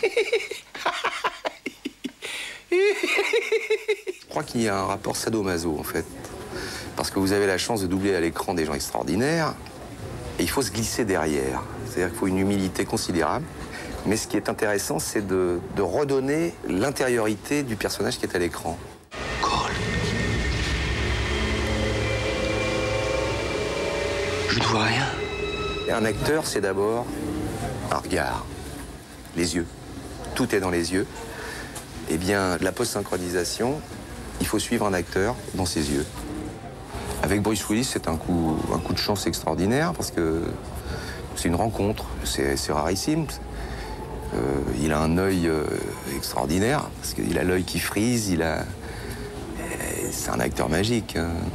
Je crois qu'il y a un rapport sadomaso, en fait. Parce que vous avez la chance de doubler à l'écran des gens extraordinaires, et il faut se glisser derrière. C'est-à-dire qu'il faut une humilité considérable. Mais ce qui est intéressant, c'est de redonner l'intériorité du personnage qui est à l'écran. Cole. Je ne vois rien. Et un acteur, c'est d'abord un regard, les yeux. Tout est dans les yeux. Eh bien, la post-synchronisation, il faut suivre un acteur dans ses yeux. Avec Bruce Willis, c'est un coup de chance extraordinaire parce que c'est une rencontre, c'est rarissime. Il a un œil extraordinaire parce qu'il a l'œil qui frise, c'est un acteur magique.